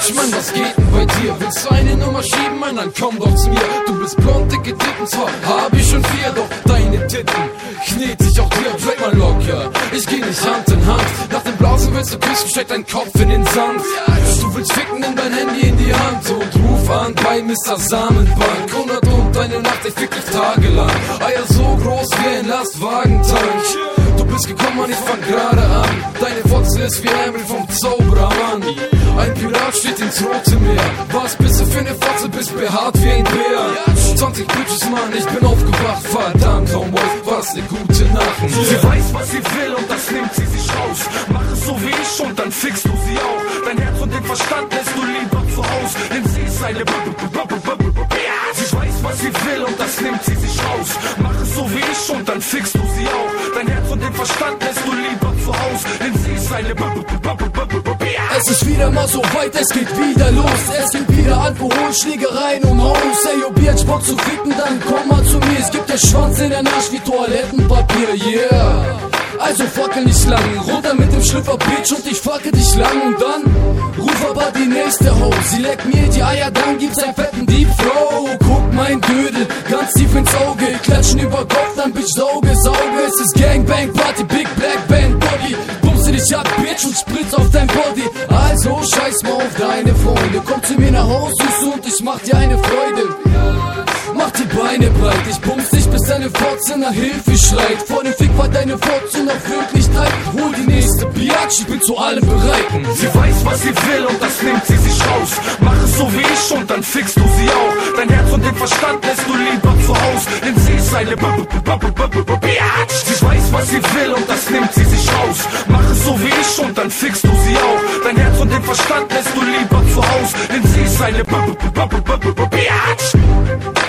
Bitch, Mann, was geht denn bei dir? Willst du eine Nummer schieben, Mann, dann komm doch zu mir. Du bist blond, dicke Titten, zwar hab ich schon 4, doch deine Titten knete ich auch dir. Bleib mal locker, ich geh nicht Hand in Hand. Nach dem Blasen willst du küssen, steck dein Kopf in den Sand. Du willst ficken, nimm dein Handy in die Hand und ruf an bei Mr. Samenbank. 100 und deine Nacht, ich fick dich tagelang. Eier so groß wie ein Lastwagentank. Du bist gekommen, Mann, ich fang gerade an. Deine Fotze ist wie Ärmel vom Zauberermann. Ein Pirat steht ins Rote Meer. Was bist du für eine Fotze, bist behaart wie ein Bär. 20 Bitches, Mann, ich bin aufgewacht. Verdammt, Homeboy, was eine gute Nacht. Sie weiß, was sie will und das nimmt sie sich raus. Mach es so wie ich und dann fickst du sie auch. Dein Herz und den Verstand lässt du lieber zu Haus. Denn sie ist eine Sie weiß, was sie will und das nimmt sie sich raus. Mach es so wie ich und dann fickst du sie auch. Dein Herz und den Verstand lässt du lieber zu Haus. Denn sie ist eine Es ist wieder mal so weit, es geht wieder los. Es gibt wieder Alkohol, Schlägereien und Haus. Ey, yo, Bitch, Bock zu ficken, dann komm mal zu mir. Es gibt der Schwanz in der Arsch wie Toilettenpapier, yeah. Also fackel nicht lang, runter mit dem Schlüpfer, Bitch, und ich facke dich lang. Und dann ruf aber die nächste Ho. Sie leckt mir die Eier, dann gibt's einen fetten Deep Throw. Guck mein Dödel, ganz tief ins Auge. Klatschen über Kopf, dann Bitch, Sauge. Es ist Gangbang Party, Big Black Band Body. Bumse dich ab, Bitch, und spritz auf dein Body. Also scheiß mal auf deine Freunde. Komm zu mir nach Hause, Süß, und ich mach dir eine Freude. Mach die Beine breit, ich bumps dich, bis deine Fotze nach Hilfe schreit. Vor dem Fick war deine Fotze noch Wirklichkeit. Hol die nächste Biatch, ich bin zu allem bereit. Sie weiß, was sie will und das nimmt sie sich raus. Mach es so wie ich und dann fickst du sie auch. Dein Herz und den Verstand lässt du lieber zu Haus. Denn sie ist eine Biatch. Sie weiß, was sie will und das nimmt sie sich raus. Mach es so wie ich und dann fickst du sie auch. Dein Herz und den Verstand lässt du lieber zu Haus. Denn sie ist eine Biatch.